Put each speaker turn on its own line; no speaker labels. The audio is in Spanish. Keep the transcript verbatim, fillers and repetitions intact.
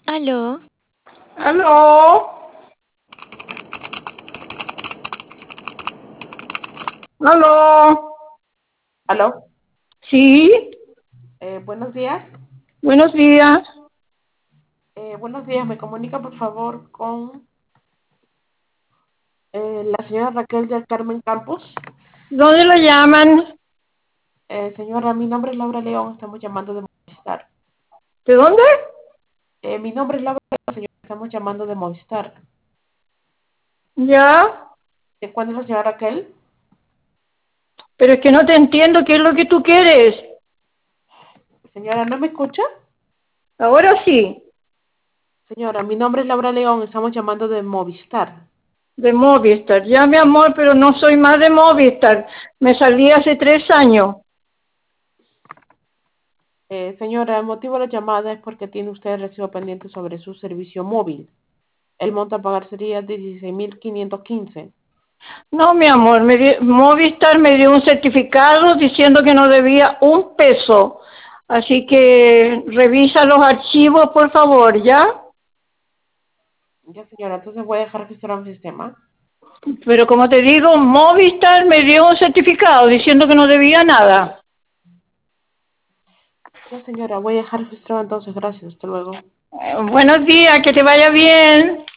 ¿Aló?
¿Aló? ¿Aló?
¿Aló?
Sí,
Eh, buenos días.
buenos días.
Eh, buenos días. ¿Me comunica por favor con eh, la señora Raquel del Carmen Campos?
¿Dónde la llaman?
Eh, señora, mi nombre es Laura León. Estamos llamando de Movistar.
¿De dónde?
Eh, mi nombre es Laura León, señora. Estamos llamando de Movistar.
Ya,
¿Se encuentra la señora Raquel?
pero es que no te entiendo qué es lo que tú quieres.
Señora, ¿no me escucha?
Ahora sí,
Señora, mi nombre es Laura León. Estamos llamando de Movistar.
de Movistar. Ya, mi amor, pero no soy más de Movistar. Me salí hace tres años.
Eh, señora, el motivo de la llamada es porque tiene usted el recibo pendiente sobre su servicio móvil. El monto a pagar sería dieciséis mil quinientos quince.
No, mi amor, me di- Movistar me dio un certificado diciendo que no debía un peso. Así que revisa los archivos, por favor, ¿ya?
Ya, señora, entonces voy a dejar registrado en el sistema.
Pero como te digo, Movistar me dio un certificado diciendo que no debía nada.
Ya, señora, voy a dejar registrado entonces. Gracias. Hasta luego.
Eh, buenos días, que te vaya bien.